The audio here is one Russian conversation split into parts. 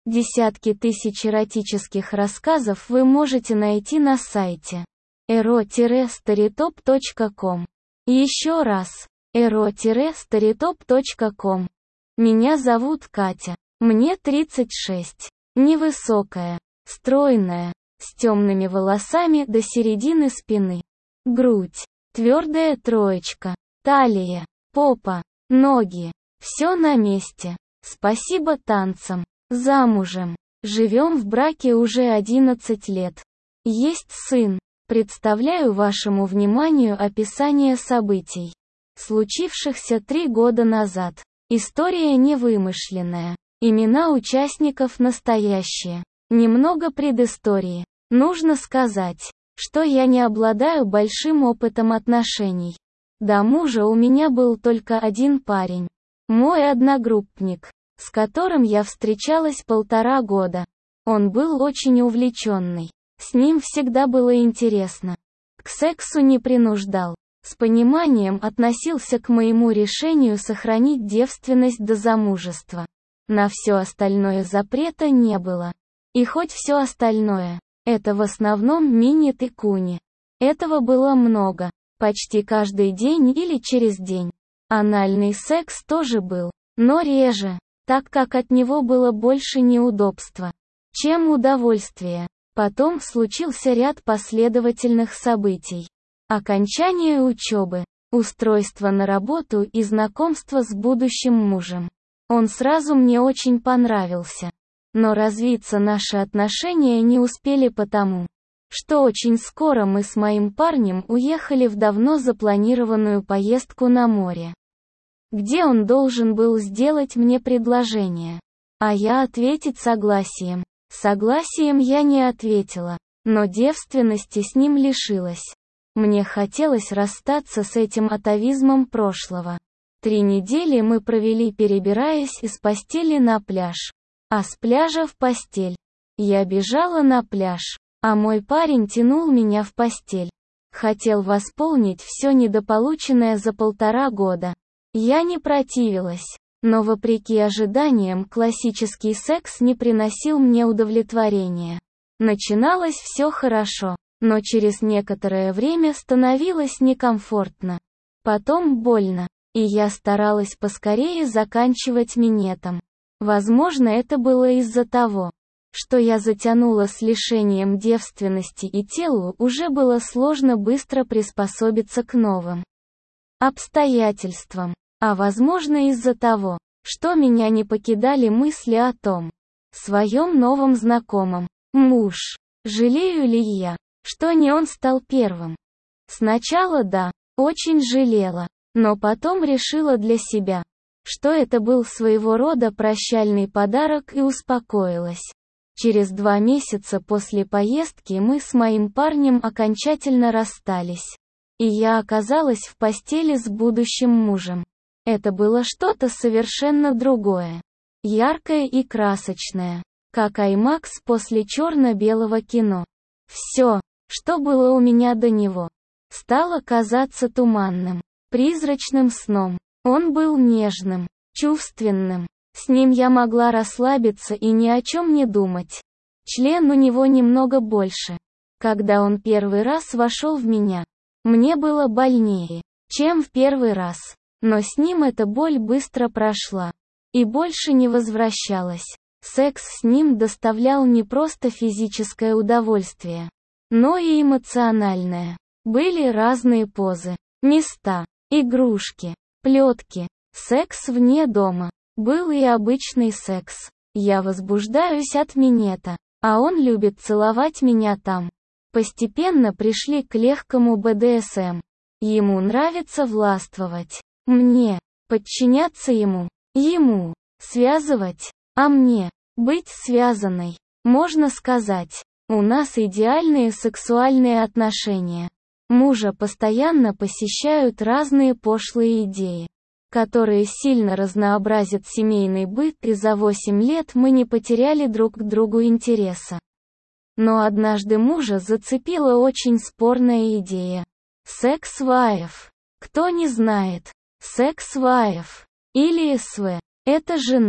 Десятки тысяч эротических рассказов вы можете найти на сайте ero-storytop.com. Еще раз, ero-storytop.com. Меня зовут Катя. Мне 36. Невысокая, стройная, с темными волосами до середины спины. Грудь, твердая троечка, талия, попа, ноги. Все на месте. Спасибо танцам. Замужем. Живем в браке уже 11 лет. Есть сын. Представляю вашему вниманию описание событий, случившихся 3 года назад. История невымышленная. Имена участников настоящие. Немного предыстории. Нужно сказать, что я не обладаю большим опытом отношений. До мужа у меня был только один парень. Мой одногруппник, с которым я встречалась 1,5 года. Он был очень увлеченный. С ним всегда было интересно. К сексу не принуждал. С пониманием относился к моему решению сохранить девственность до замужества. На все остальное запрета не было. И хоть все остальное, это в основном минет и куни. Этого было много. Почти каждый день или через день. Анальный секс тоже был, но реже, так как от него было больше неудобства, чем удовольствия. Потом случился ряд последовательных событий. Окончание учебы, устройство на работу и знакомство с будущим мужем. Он сразу мне очень понравился. Но развиться наши отношения не успели потому, что очень скоро мы с моим парнем уехали в давно запланированную поездку на море, где он должен был сделать мне предложение, а я ответить согласием. Согласием я не ответила, но девственности с ним лишилась. Мне хотелось расстаться с этим атовизмом прошлого. 3 недели мы провели, перебираясь из постели на пляж, а с пляжа в постель. Я бежала на пляж, а мой парень тянул меня в постель. Хотел восполнить все недополученное за 1,5 года. Я не противилась, но вопреки ожиданиям классический секс не приносил мне удовлетворения. Начиналось все хорошо, но через некоторое время становилось некомфортно. Потом больно, и я старалась поскорее заканчивать минетом. Возможно, это было из-за того, что я затянула с лишением девственности и телу уже было сложно быстро приспособиться к новым обстоятельствам. А возможно из-за того, что меня не покидали мысли о том, своем новом знакомом. Муж. Жалею ли я, что не он стал первым? Сначала да, очень жалела, но потом решила для себя, что это был своего рода прощальный подарок и успокоилась. Через 2 месяца после поездки мы с моим парнем окончательно расстались. И я оказалась в постели с будущим мужем. Это было что-то совершенно другое. Яркое и красочное. Как IMAX после черно-белого кино. Все, что было у меня до него, стало казаться туманным, призрачным сном. Он был нежным, чувственным. С ним я могла расслабиться и ни о чем не думать. Член у него немного больше. Когда он первый раз вошел в меня, мне было больнее, чем в первый раз. Но с ним эта боль быстро прошла и больше не возвращалась. Секс с ним доставлял не просто физическое удовольствие, но и эмоциональное. Были разные позы, места, игрушки, плетки, секс вне дома. Был и обычный секс. Я возбуждаюсь от минета, а он любит целовать меня там. Постепенно пришли к легкому БДСМ. Ему нравится властвовать. Мне подчиняться ему, связывать, а мне быть связанной. Можно сказать, у нас идеальные сексуальные отношения. Мужа постоянно посещают разные пошлые идеи, которые сильно разнообразят семейный быт, и за 8 лет мы не потеряли друг к другу интереса. Но однажды мужа зацепила очень спорная идея. Секс-вайф. Кто не знает, секс-вайф, или СВ, это жена,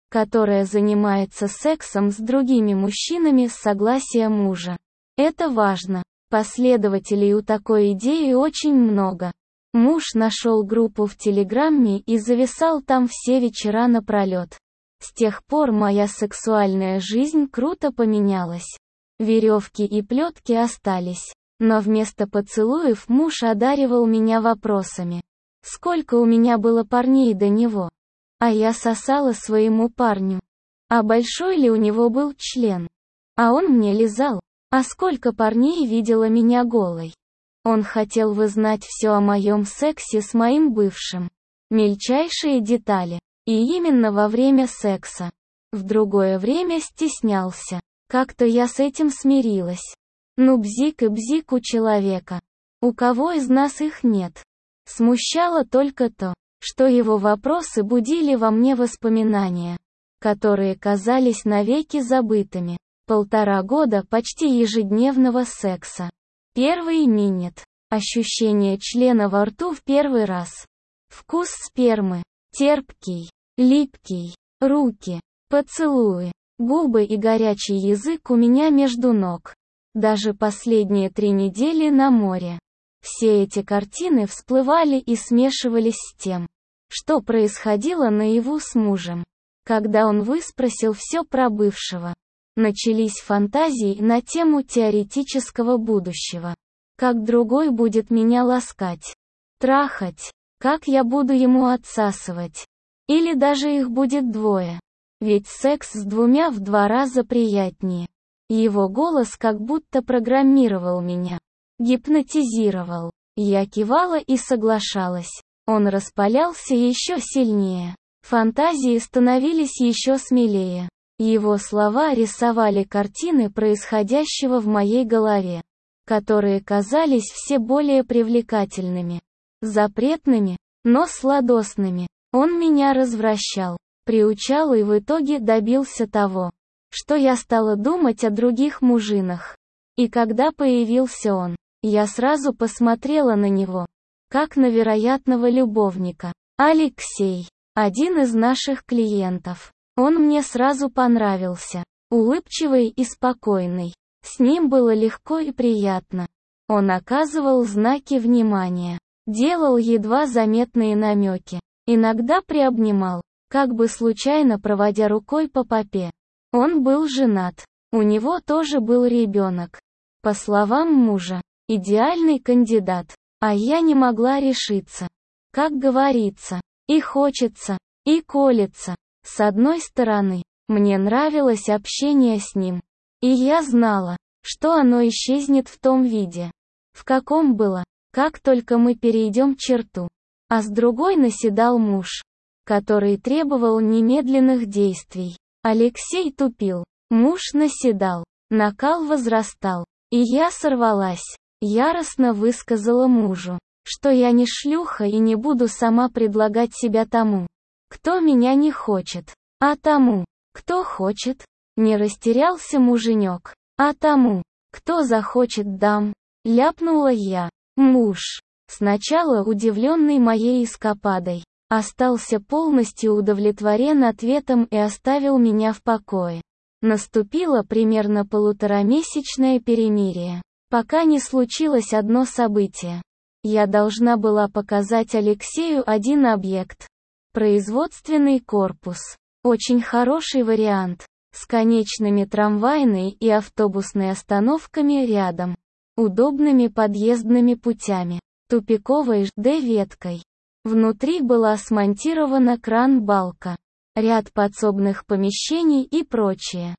которая занимается сексом с другими мужчинами с согласия мужа. Это важно. Последователей у такой идеи очень много. Муж нашел группу в Телеграме и зависал там все вечера напролет. С тех пор моя сексуальная жизнь круто поменялась. Веревки и плетки остались. Но вместо поцелуев муж одаривал меня вопросами. Сколько у меня было парней до него? А я сосала своему парню. А большой ли у него был член? А он мне лизал. А сколько парней видела меня голой? Он хотел вызнать все о моем сексе с моим бывшим. Мельчайшие детали. И именно во время секса. В другое время стеснялся. Как-то я с этим смирилась. Ну бзик и бзик у человека. У кого из нас их нет? Смущало только то, что его вопросы будили во мне воспоминания, которые казались навеки забытыми. 1,5 года почти ежедневного секса. Первый минет. Ощущение члена во рту в первый раз. Вкус спермы. Терпкий. Липкий. Руки. Поцелуи. Губы и горячий язык у меня между ног. Даже последние 3 недели на море. Все эти картины всплывали и смешивались с тем, что происходило наяву с мужем. Когда он выспросил все про бывшего. Начались фантазии на тему теоретического будущего. Как другой будет меня ласкать, трахать, как я буду ему отсасывать. Или даже их будет 2. Ведь секс с 2 в 2 раза приятнее. Его голос как будто программировал меня. Гипнотизировал. Я кивала и соглашалась. Он распалялся еще сильнее. Фантазии становились еще смелее. Его слова рисовали картины происходящего в моей голове, которые казались все более привлекательными, запретными, но сладостными. Он меня развращал, приучал и в итоге добился того, что я стала думать о других мужинах. И когда появился он, я сразу посмотрела на него, как на вероятного любовника. Алексей, один из наших клиентов. Он мне сразу понравился. Улыбчивый и спокойный. С ним было легко и приятно. Он оказывал знаки внимания. Делал едва заметные намеки. Иногда приобнимал, как бы случайно проводя рукой по попе. Он был женат. У него тоже был ребенок. По словам мужа, идеальный кандидат. А я не могла решиться. Как говорится, и хочется, и колется. С одной стороны, мне нравилось общение с ним. И я знала, что оно исчезнет в том виде, в каком было, как только мы перейдем черту. А с другой наседал муж, который требовал немедленных действий. Алексей тупил. Муж наседал. Накал возрастал. И я сорвалась. Яростно высказала мужу, что я не шлюха и не буду сама предлагать себя тому, кто меня не хочет, а тому, кто хочет. Не растерялся муженек, а тому, кто захочет дам, ляпнула я. Муж, сначала удивленный моей эскападой, остался полностью удовлетворен ответом и оставил меня в покое. Наступило примерно 1,5-месячное перемирие, пока не случилось одно событие. Я должна была показать Алексею один объект. Производственный корпус. Очень хороший вариант. С конечными трамвайной и автобусной остановками рядом. Удобными подъездными путями. Тупиковой ЖД-веткой. Внутри была смонтирована кран-балка. Ряд подсобных помещений и прочее.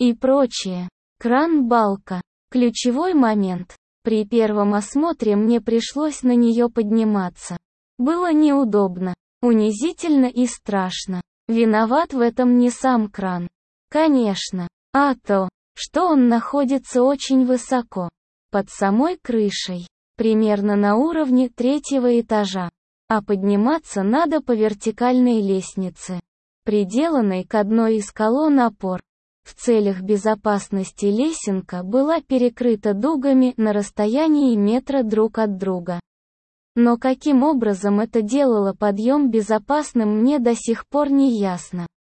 Кран-балка. Ключевой момент. При первом осмотре мне пришлось на нее подниматься. Было неудобно, унизительно и страшно. Виноват в этом не сам кран. Конечно. А то, что он находится очень высоко. Под самой крышей. Примерно на уровне 3-го этажа. А подниматься надо по вертикальной лестнице, приделанной к одной из колонн опор. В целях безопасности лесенка была перекрыта дугами на расстоянии метра друг от друга. Но каким образом это делало подъем безопасным, мне до сих пор не ясно.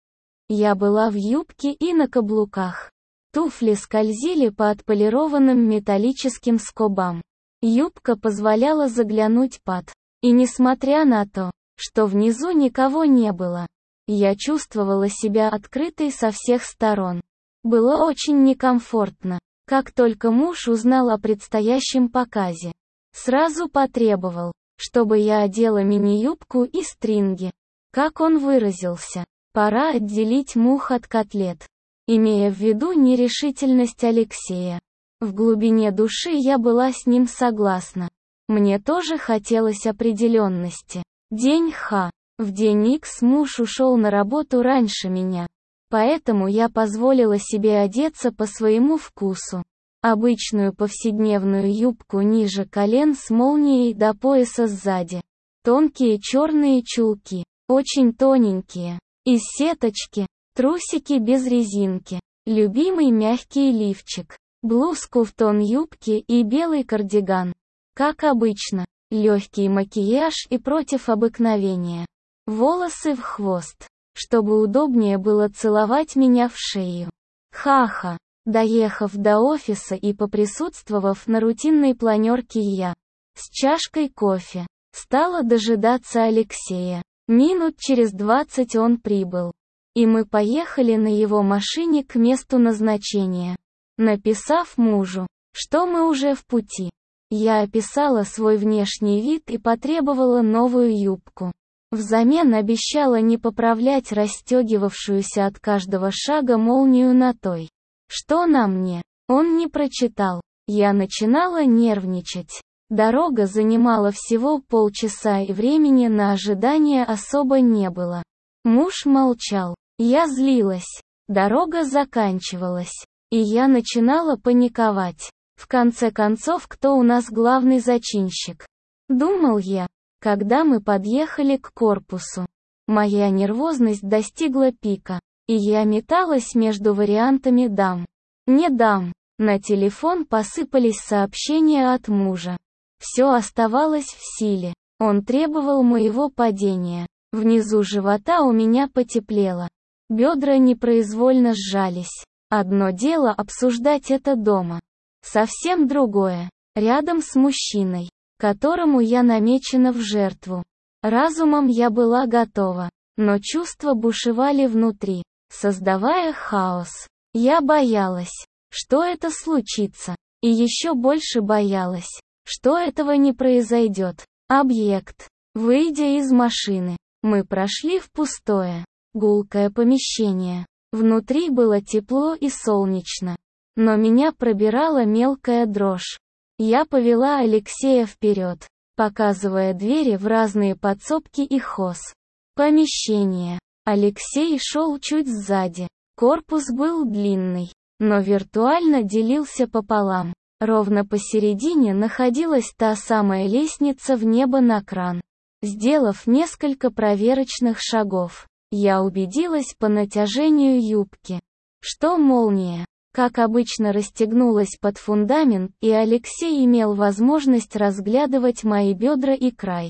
Я была в юбке и на каблуках. Туфли скользили по отполированным металлическим скобам. Юбка позволяла заглянуть под. И несмотря на то, что внизу никого не было, я чувствовала себя открытой со всех сторон. Было очень некомфортно. Как только муж узнал о предстоящем показе, сразу потребовал, чтобы я одела мини-юбку и стринги. Как он выразился, пора отделить мух от котлет. Имея в виду нерешительность Алексея. В глубине души я была с ним согласна. Мне тоже хотелось определенности. День Х. В день Х муж ушел на работу раньше меня. Поэтому я позволила себе одеться по своему вкусу. Обычную повседневную юбку ниже колен с молнией до пояса сзади. Тонкие черные чулки, очень тоненькие, из сеточки, трусики без резинки, любимый мягкий лифчик, блузку в тон юбки и белый кардиган. Как обычно, легкий макияж и против обыкновения. Волосы в хвост, чтобы удобнее было целовать меня в шею. Ха-ха. Доехав до офиса и поприсутствовав на рутинной планерке, я, с чашкой кофе, стала дожидаться Алексея. Минут через 20 он прибыл. И мы поехали на его машине к месту назначения. Написав мужу, что мы уже в пути, я описала свой внешний вид и потребовала новую юбку. Взамен обещала не поправлять расстегивавшуюся от каждого шага молнию на той, что на мне. Он не прочитал. Я начинала нервничать. Дорога занимала всего полчаса и времени на ожидание особо не было. Муж молчал. Я злилась. Дорога заканчивалась. И я начинала паниковать. В конце концов, кто у нас главный зачинщик? Думал я, когда мы подъехали к корпусу. Моя нервозность достигла пика. И я металась между вариантами «дам», «не дам». На телефон посыпались сообщения от мужа. Все оставалось в силе. Он требовал моего падения. Внизу живота у меня потеплело. Бедра непроизвольно сжались. Одно дело обсуждать это дома. Совсем другое. Рядом с мужчиной, которому я намечена в жертву. Разумом я была готова, но чувства бушевали внутри, создавая хаос. Я боялась, что это случится, и еще больше боялась, что этого не произойдет. Объект. Выйдя из машины, мы прошли в пустое, гулкое помещение. Внутри было тепло и солнечно, но меня пробирала мелкая дрожь. Я повела Алексея вперед, показывая двери в разные подсобки и хоз. Помещение. Алексей шел чуть сзади. Корпус был длинный, но виртуально делился пополам. Ровно посередине находилась та самая лестница в небо на кран. Сделав несколько проверочных шагов, я убедилась по натяжению юбки, что молния, как обычно, расстегнулась под фундамент, и Алексей имел возможность разглядывать мои бедра и край.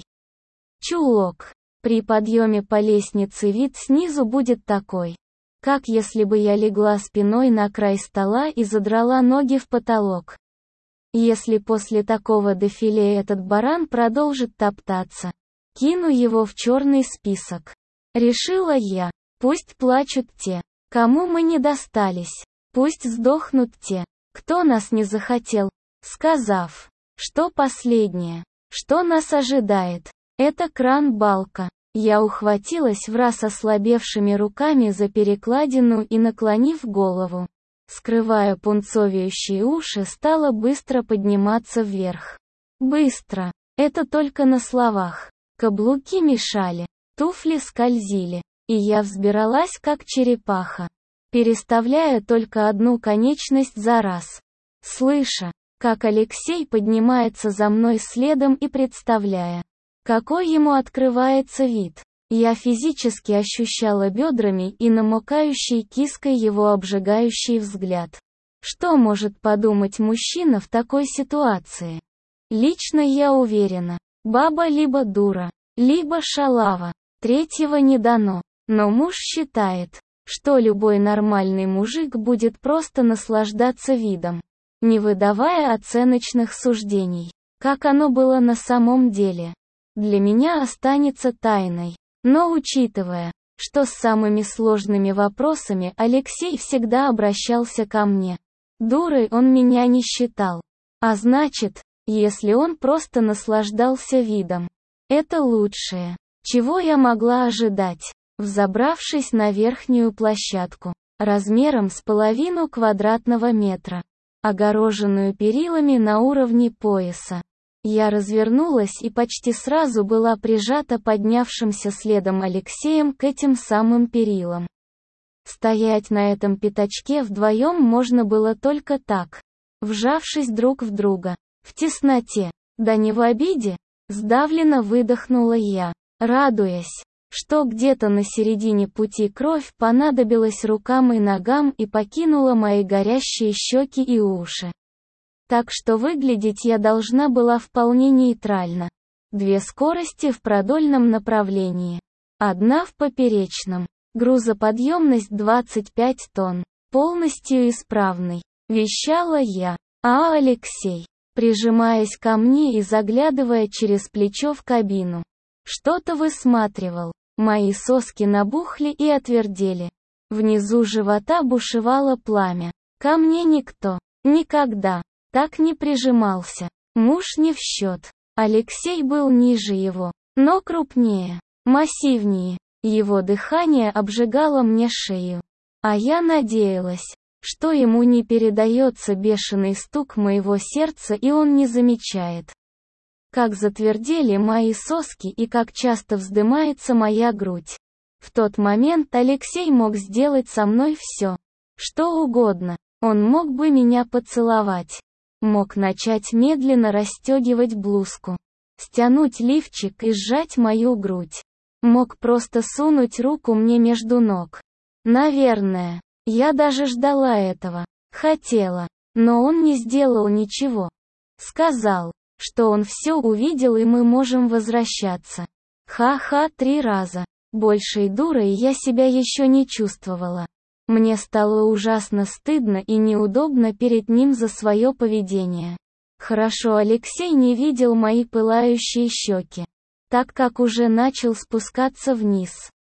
Чулок. При подъеме по лестнице вид снизу будет такой, как если бы я легла спиной на край стола и задрала ноги в потолок. Если после такого дефиле этот баран продолжит топтаться, кину его в черный список. Решила я. Пусть плачут те, кому мы не достались. Пусть сдохнут те, кто нас не захотел, сказав, что последнее, что нас ожидает, это кран-балка. Я ухватилась враз ослабевшими руками за перекладину и, наклонив голову, скрывая пунцовеющие уши, стала быстро подниматься вверх. Быстро. Это только на словах. Каблуки мешали, туфли скользили, и я взбиралась как черепаха, переставляя только одну конечность за раз. Слыша, как Алексей поднимается за мной следом и представляя, какой ему открывается вид, я физически ощущала бедрами и намокающей киской его обжигающий взгляд. Что может подумать мужчина в такой ситуации? Лично я уверена, баба либо дура, либо шалава, третьего не дано, но муж считает, что любой нормальный мужик будет просто наслаждаться видом, не выдавая оценочных суждений. Как оно было на самом деле, для меня останется тайной. Но учитывая, что с самыми сложными вопросами Алексей всегда обращался ко мне, дурой он меня не считал. А значит, если он просто наслаждался видом, это лучшее, чего я могла ожидать. Взобравшись на верхнюю площадку, размером с половину квадратного метра, огороженную перилами на уровне пояса, я развернулась и почти сразу была прижата поднявшимся следом Алексеем к этим самым перилам. Стоять на этом пятачке вдвоем можно было только так, вжавшись друг в друга, в тесноте. Да не в обиде, сдавленно выдохнула я, радуясь, что где-то на середине пути кровь понадобилась рукам и ногам и покинула мои горящие щеки и уши. Так что выглядеть я должна была вполне нейтрально. 2 скорости в продольном направлении. Одна в поперечном. Грузоподъемность 25 тонн. Полностью исправный. Вещала я. А Алексей, прижимаясь ко мне и заглядывая через плечо в кабину, что-то высматривал. Мои соски набухли и отвердели. Внизу живота бушевало пламя. Ко мне никто, никогда, так не прижимался. Муж не в счет. Алексей был ниже его, но крупнее, массивнее. Его дыхание обжигало мне шею. А я надеялась, что ему не передается бешеный стук моего сердца и он не замечает, как затвердели мои соски и как часто вздымается моя грудь. В тот момент Алексей мог сделать со мной все, что угодно. Он мог бы меня поцеловать. Мог начать медленно расстегивать блузку, стянуть лифчик и сжать мою грудь. Мог просто сунуть руку мне между ног. Наверное, я даже ждала этого. Хотела. Но он не сделал ничего. Сказал, что он все увидел и мы можем возвращаться. Ха-ха, 3 раза. Большей дурой я себя еще не чувствовала. Мне стало ужасно стыдно и неудобно перед ним за свое поведение. Хорошо, Алексей не видел мои пылающие щеки, так как уже начал спускаться вниз.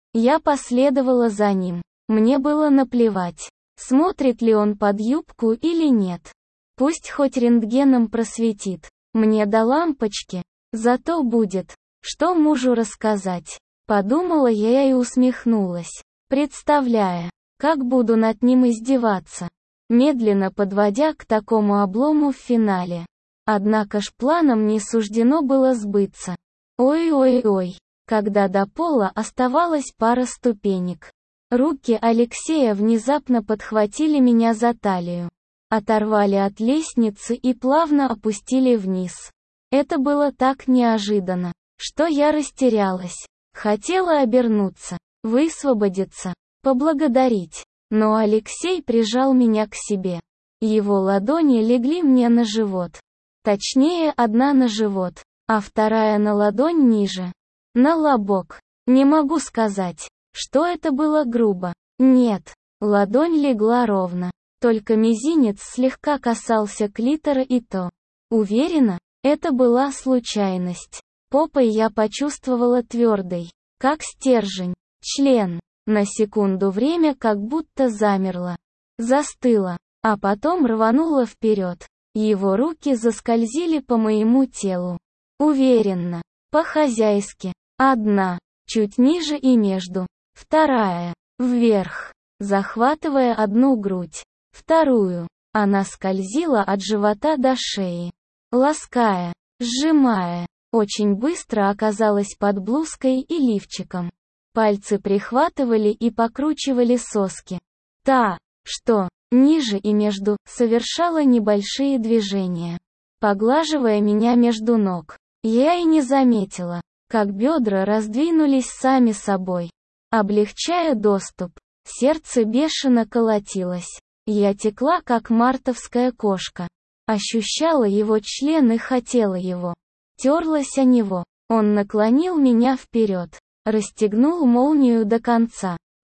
Я последовала за ним. Мне было наплевать, смотрит ли он под юбку или нет. Пусть хоть рентгеном просветит. Мне до лампочки, зато будет, что мужу рассказать. Подумала я и усмехнулась, представляя, как буду над ним издеваться, медленно подводя к такому облому в финале. Однако ж планам не суждено было сбыться. Ой-ой-ой, когда до пола оставалась пара ступенек. Руки Алексея внезапно подхватили меня за талию, оторвали от лестницы и плавно опустили вниз. Это было так неожиданно, что я растерялась. Хотела обернуться, высвободиться, поблагодарить. Но Алексей прижал меня к себе. Его ладони легли мне на живот. Точнее, одна на живот, а вторая на ладонь ниже. На лобок. Не могу сказать, что это было грубо. Нет, ладонь легла ровно. Только мизинец слегка касался клитора и то. Уверена, это была случайность. Попой я почувствовала твердый, как стержень, член. На секунду время как будто замерло. Застыло, а потом рвануло вперед. Его руки заскользили по моему телу. Уверенно, по-хозяйски. Одна, чуть ниже и между. Вторая, вверх, захватывая одну грудь. Вторую, она скользила от живота до шеи. Лаская, сжимая. Очень быстро оказалась под блузкой и лифчиком. Пальцы прихватывали и покручивали соски. Та, что ниже и между, совершала небольшие движения, поглаживая меня между ног. Я и не заметила, как бедра раздвинулись сами собой, облегчая доступ. Сердце бешено колотилось. Я текла, как мартовская кошка. Ощущала его член и хотела его. Терлась о него. Он наклонил меня вперед, расстегнул молнию до конца.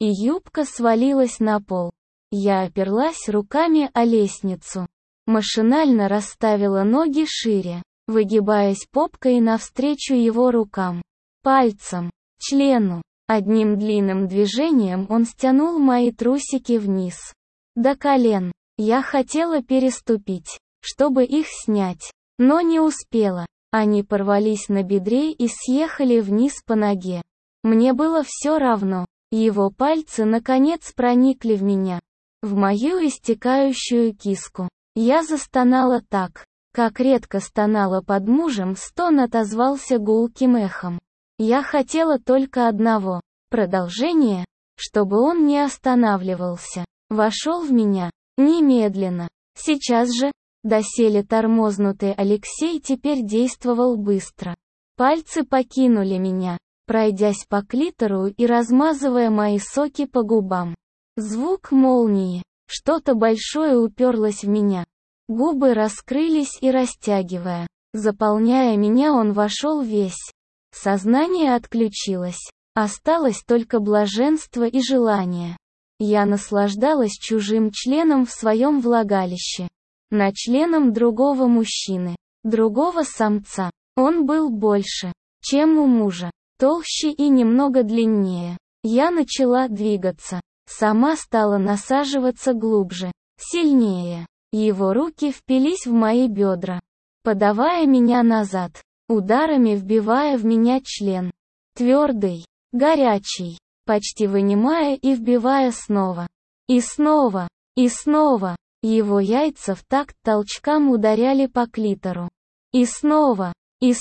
и юбка свалилась на пол. Я оперлась руками о лестницу. Машинально расставила ноги шире, выгибаясь попкой навстречу его рукам, пальцам, члену. Одним длинным движением он стянул мои трусики вниз. До колен. Я хотела переступить, чтобы их снять, но не успела. Они порвались на бедре и съехали вниз по ноге. Мне было все равно. Его пальцы наконец проникли в меня, в мою истекающую киску. Я застонала так, как редко стонала под мужем, стон отозвался гулким эхом. Я хотела только одного — продолжения, чтобы он не останавливался, вошел в меня, немедленно, сейчас же. Доселе тормознутый Алексей теперь действовал быстро. Пальцы покинули меня, пройдясь по клитору и размазывая мои соки по губам. Звук молнии, что-то большое уперлось в меня. Губы раскрылись и растягивая, заполняя меня, он вошел весь. Сознание отключилось. Осталось только блаженство и желание. Я наслаждалась чужим членом в своем влагалище. На членом другого мужчины, другого самца. Он был больше, чем у мужа, толще и немного длиннее. Я начала двигаться. Сама стала насаживаться глубже, сильнее. Его руки впились в мои бедра, подавая меня назад, ударами вбивая в меня член. Твердый, горячий, почти вынимая и вбивая снова. И снова, и снова. Его яйца в такт толчкам ударяли по клитору. И снова,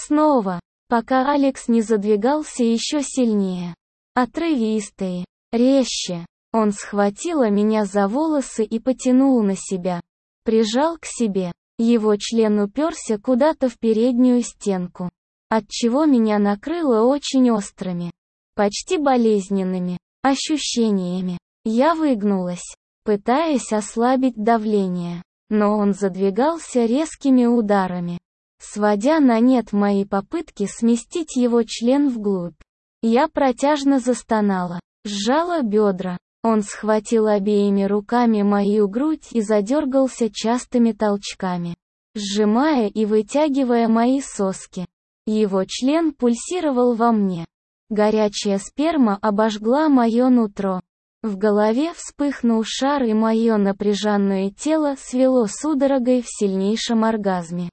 пока Алекс не задвигался еще сильнее. Отрывистые, резче. Он схватил меня за волосы и потянул на себя. Прижал к себе. Его член уперся куда-то в переднюю стенку, отчего меня накрыло очень острыми, почти болезненными ощущениями. Я выгнулась, пытаясь ослабить давление, но он задвигался резкими ударами, сводя на нет мои попытки сместить его член вглубь. Я протяжно застонала, сжала бедра. Он схватил обеими руками мою грудь и задергался частыми толчками, сжимая и вытягивая мои соски. Его член пульсировал во мне. Горячая сперма обожгла мое нутро. В голове вспыхнул шар, и мое напряженное тело свело судорогой в сильнейшем оргазме.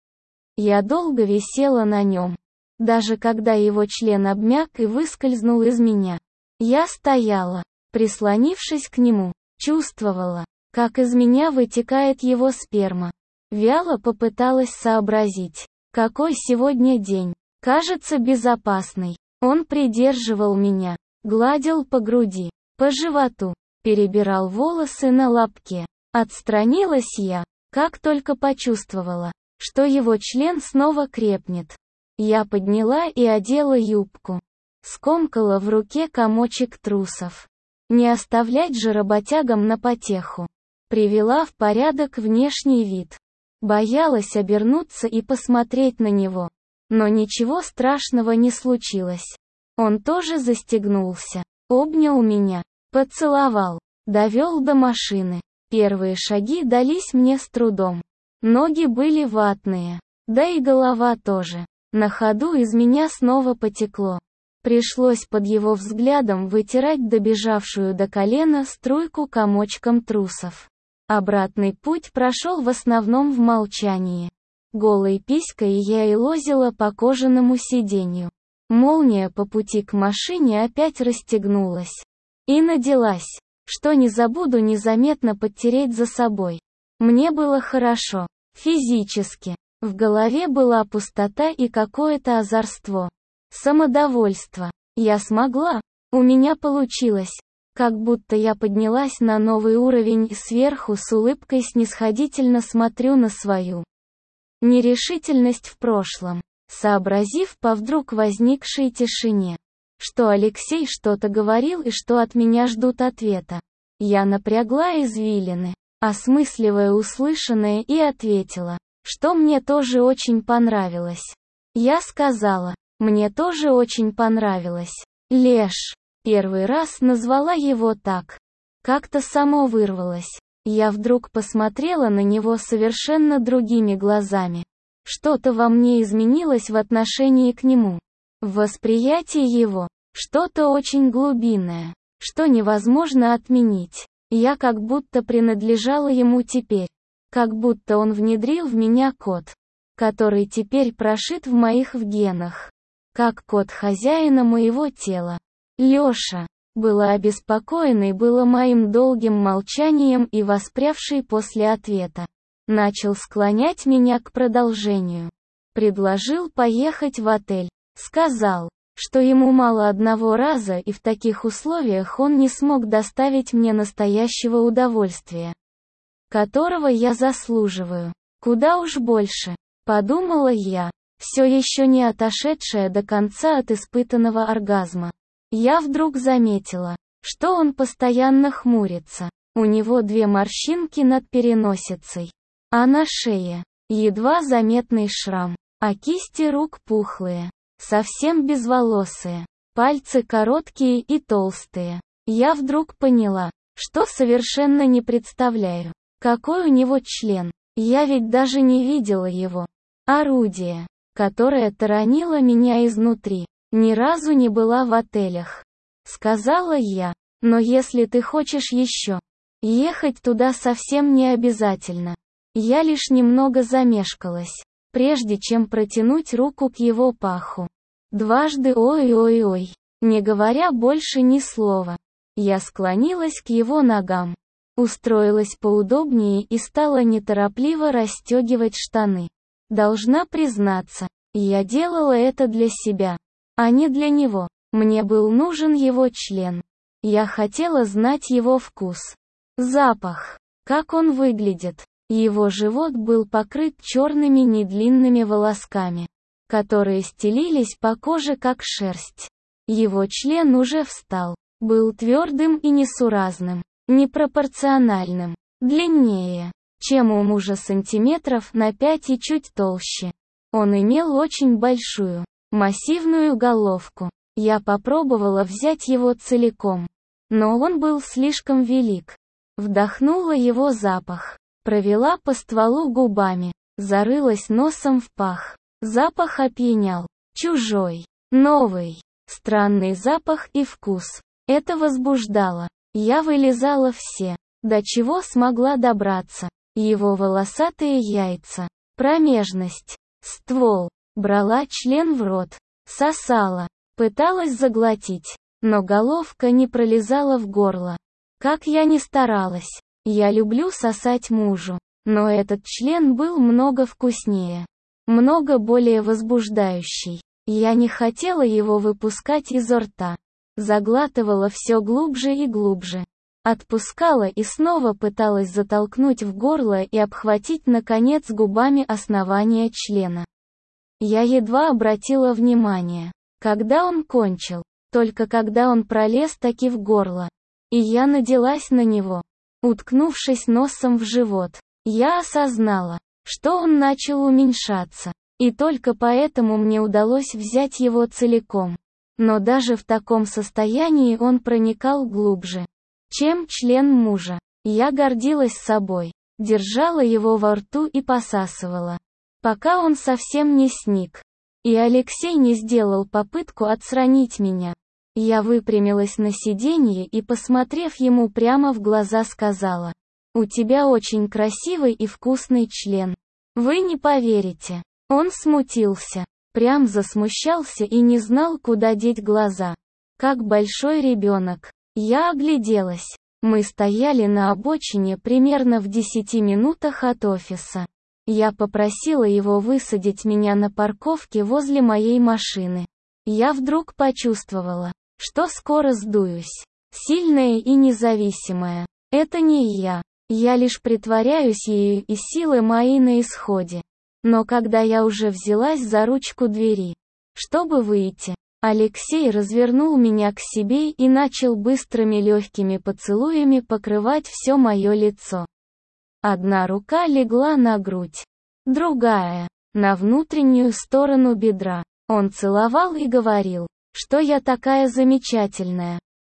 Я долго висела на нем, даже когда его член обмяк и выскользнул из меня. Я стояла, прислонившись к нему, чувствовала, как из меня вытекает его сперма. Вяло попыталась сообразить, какой сегодня день. Кажется, безопасный. Он придерживал меня, гладил по груди, по животу, перебирал волосы на лобке. Отстранилась я, как только почувствовала, что его член снова крепнет. Я подняла и одела юбку. Скомкала в руке комочек трусов. Не оставлять же работягам на потеху. Привела в порядок внешний вид. Боялась обернуться и посмотреть на него. Но ничего страшного не случилось. Он тоже застегнулся, обнял меня, поцеловал, довел до машины. Первые шаги дались мне с трудом. Ноги были ватные, да и голова тоже. На ходу из меня снова потекло. Пришлось под его взглядом вытирать добежавшую до колена струйку комочком трусов. Обратный путь прошел в основном в молчании. Голой писькой я елозила по кожаному сиденью. Молния по пути к машине опять расстегнулась. И наделась, что не забуду незаметно подтереть за собой. Мне было хорошо, физически. В голове была пустота и какое-то озорство. Самодовольство. Я смогла. У меня получилось. Как будто я поднялась на новый уровень и сверху с улыбкой снисходительно смотрю на свою нерешительность в прошлом, сообразив по вдруг возникшей тишине, что Алексей что-то говорил и что от меня ждут ответа. Я напрягла извилины, осмысливая услышанное, и ответила, что мне тоже очень понравилось. Я сказала, мне тоже очень понравилось. Леш. Первый раз назвала его так. Как-то само вырвалось. Я вдруг посмотрела на него совершенно другими глазами. Что-то во мне изменилось в отношении к нему. В восприятии его. Что-то очень глубинное, что невозможно отменить. Я как будто принадлежала ему теперь. Как будто он внедрил в меня код, который теперь прошит в моих генах. Как код хозяина моего тела. Лёша. Была обеспокоенной было моим долгим молчанием и воспрявший после ответа. Начал склонять меня к продолжению. Предложил поехать в отель. Сказал, что ему мало одного раза и в таких условиях он не смог доставить мне настоящего удовольствия, которого я заслуживаю. Куда уж больше, подумала я, все еще не отошедшая до конца от испытанного оргазма. Я вдруг заметила, что он постоянно хмурится. У него 2 морщинки над переносицей, а на шее едва заметный шрам, а кисти рук пухлые, совсем безволосые, пальцы короткие и толстые. Я вдруг поняла, что совершенно не представляю, какой у него член. Я ведь даже не видела его. Орудие, которое таранило меня изнутри. Ни разу не была в отелях. Сказала я, но если ты хочешь еще, ехать туда совсем не обязательно. Я лишь немного замешкалась, прежде чем протянуть руку к его паху. Дважды ой-ой-ой, не говоря больше ни слова. Я склонилась к его ногам, устроилась поудобнее и стала неторопливо расстегивать штаны. Должна признаться, я делала это для себя, а не для него. Мне был нужен его член. Я хотела знать его вкус. Запах. Как он выглядит. Его живот был покрыт черными недлинными волосками, которые стелились по коже как шерсть. Его член уже встал. Был твердым и несуразным. Непропорциональным. Длиннее, чем у мужа сантиметров на 5 и чуть толще. Он имел очень большую, массивную головку. Я попробовала взять его целиком, но он был слишком велик. Вдохнула его запах, провела по стволу губами, зарылась носом в пах. Запах опьянял. Чужой, новый, странный запах и вкус. Это возбуждало. Я вылизала все, до чего смогла добраться. Его волосатые яйца, промежность, ствол. Брала член в рот, сосала, пыталась заглотить, но головка не пролезала в горло. Как я ни старалась, я люблю сосать мужу, но этот член был много вкуснее, много более возбуждающий. Я не хотела его выпускать изо рта, заглатывала все глубже и глубже, отпускала и снова пыталась затолкнуть в горло и обхватить наконец губами основание члена. Я едва обратила внимание, когда он кончил, только когда он пролез таки в горло. И я наделась на него. Уткнувшись носом в живот, я осознала, что он начал уменьшаться, и только поэтому мне удалось взять его целиком. Но даже в таком состоянии он проникал глубже, чем член мужа. Я гордилась собой, держала его во рту и посасывала, пока он совсем не сник. И Алексей не сделал попытку отстранить меня. Я выпрямилась на сиденье и, посмотрев ему прямо в глаза, сказала: «У тебя очень красивый и вкусный член. Вы не поверите». Он смутился, прям засмущался и не знал, куда деть глаза. Как большой ребенок. Я огляделась. Мы стояли на обочине примерно в 10 минутах от офиса. Я попросила его высадить меня на парковке возле моей машины. Я вдруг почувствовала, что скоро сдуюсь. Сильная и независимая. Это не я. Я лишь притворяюсь ею, и силы мои на исходе. Но когда я уже взялась за ручку двери, чтобы выйти, Алексей развернул меня к себе и начал быстрыми легкими поцелуями покрывать все мое лицо. Одна рука легла на грудь, другая — на внутреннюю сторону бедра. Он целовал и говорил, что я такая замечательная,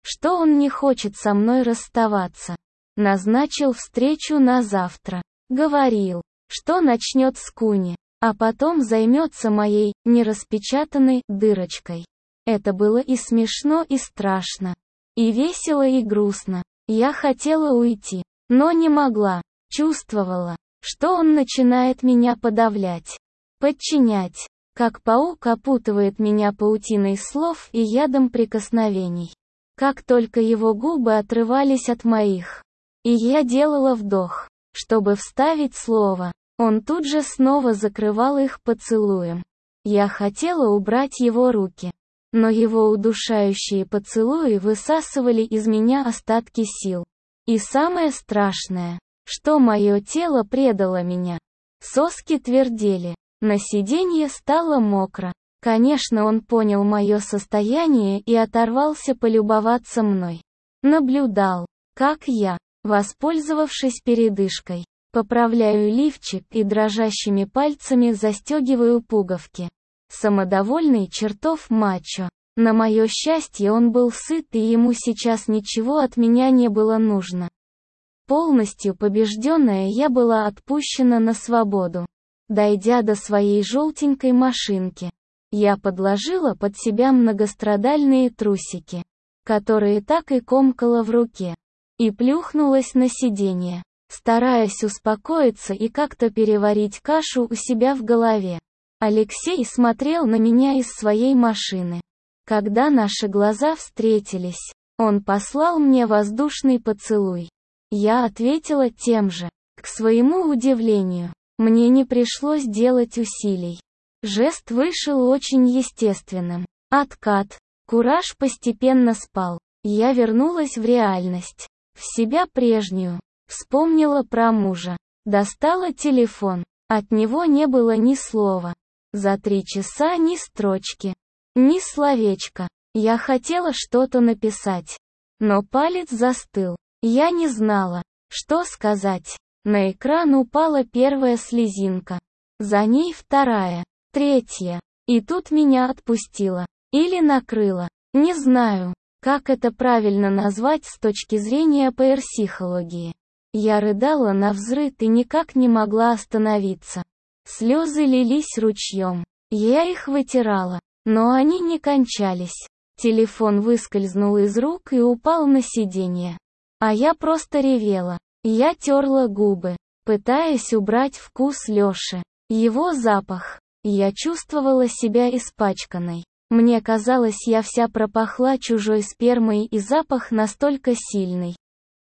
что он не хочет со мной расставаться. Назначил встречу на завтра. Говорил, что начнет с Куни, а потом займется моей, нераспечатанной, дырочкой. Это было и смешно, и страшно. И весело, и грустно. Я хотела уйти, но не могла. Чувствовала, что он начинает меня подавлять, подчинять, как паук опутывает меня паутиной слов и ядом прикосновений. Как только его губы отрывались от моих, и я делала вдох, чтобы вставить слово, он тут же снова закрывал их поцелуем. Я хотела убрать его руки, но его удушающие поцелуи высасывали из меня остатки сил. И самое страшное, что мое тело предало меня. Соски твердели, на сиденье стало мокро. Конечно, он понял мое состояние и оторвался полюбоваться мной. Наблюдал, как я, воспользовавшись передышкой, поправляю лифчик и дрожащими пальцами застегиваю пуговки. Самодовольный чертов мачо. На мое счастье, он был сыт, и ему сейчас ничего от меня не было нужно. Полностью побежденная, я была отпущена на свободу. Дойдя до своей желтенькой машинки, я подложила под себя многострадальные трусики, которые так и комкала в руке, и плюхнулась на сиденье, стараясь успокоиться и как-то переварить кашу у себя в голове. Алексей смотрел на меня из своей машины. Когда наши глаза встретились, он послал мне воздушный поцелуй. Я ответила тем же. К своему удивлению, мне не пришлось делать усилий. Жест вышел очень естественным. Откат. Кураж постепенно спал. Я вернулась в реальность. В себя прежнюю. Вспомнила про мужа. Достала телефон. От него не было ни слова. За 3 часа ни строчки. Ни словечка. Я хотела что-то написать. Но палец застыл. Я не знала, что сказать. На экран упала первая слезинка. За ней вторая, третья. И тут меня отпустило. Или накрыло. Не знаю, как это правильно назвать с точки зрения психологии. Я рыдала навзрыд и никак не могла остановиться. Слезы лились ручьем. Я их вытирала, но они не кончались. Телефон выскользнул из рук и упал на сиденье. А я просто ревела. Я терла губы, пытаясь убрать вкус Лёши. Его запах. Я чувствовала себя испачканной. Мне казалось, я вся пропахла чужой спермой, и запах настолько сильный,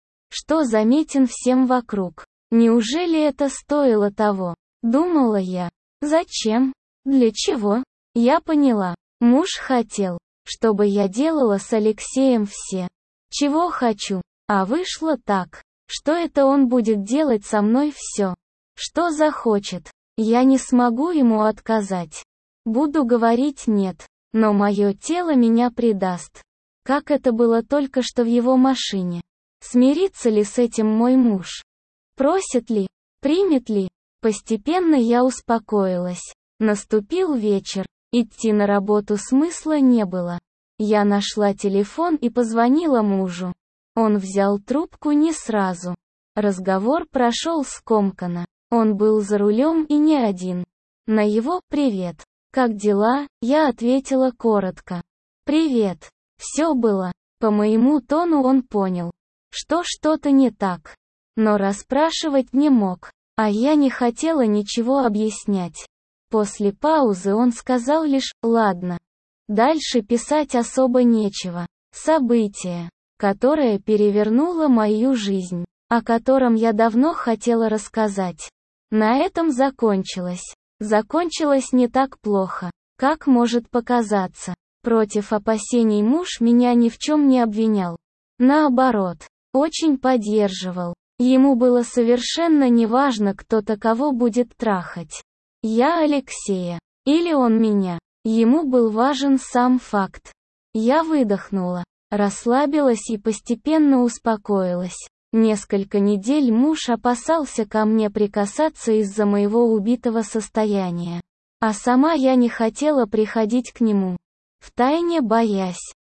что заметен всем вокруг. Неужели это стоило того? Думала я. Зачем? Для чего? Я поняла. Муж хотел, чтобы я делала с Алексеем все, чего хочу. А вышло так, что это он будет делать со мной все, что захочет. Я не смогу ему отказать. Буду говорить «нет», но мое тело меня предаст. Как это было только что в его машине. Смирится ли с этим мой муж? Просит ли? Примет ли? Постепенно я успокоилась. Наступил вечер. Идти на работу смысла не было. Я нашла телефон и позвонила мужу. Он взял трубку не сразу. Разговор прошел скомканно. Он был за рулем и не один. На его «привет. Как дела?» я ответила коротко. «Привет». Все было. По моему тону он понял, что что-то не так. Но расспрашивать не мог. А я не хотела ничего объяснять. После паузы он сказал лишь «ладно». Дальше писать особо нечего. Событие, которое перевернуло мою жизнь, о котором я давно хотела рассказать. На этом закончилось. Закончилось не так плохо, как может показаться. Против опасений муж меня ни в чем не обвинял. Наоборот, очень поддерживал. Ему было совершенно неважно, кто кого будет трахать. Я Алексея. Или он меня. Ему был важен сам факт. Я выдохнула, расслабилась и постепенно успокоилась. Несколько недель муж опасался ко мне прикасаться из-за моего убитого состояния. А сама я не хотела приходить к нему, втайне боясь,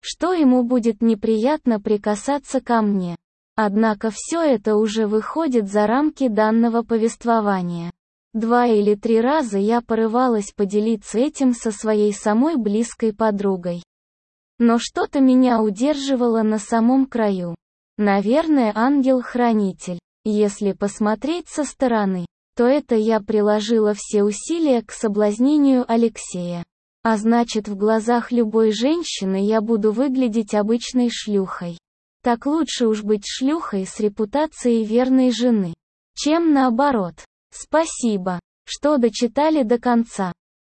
что ему будет неприятно прикасаться ко мне. Однако все это уже выходит за рамки данного повествования. 2 или 3 раза я порывалась поделиться этим со своей самой близкой подругой. Но что-то меня удерживало на самом краю. Наверное, ангел-хранитель. Если посмотреть со стороны, то это я приложила все усилия к соблазнению Алексея. А значит, в глазах любой женщины я буду выглядеть обычной шлюхой. Так лучше уж быть шлюхой с репутацией верной жены, чем наоборот. Спасибо, что дочитали до конца.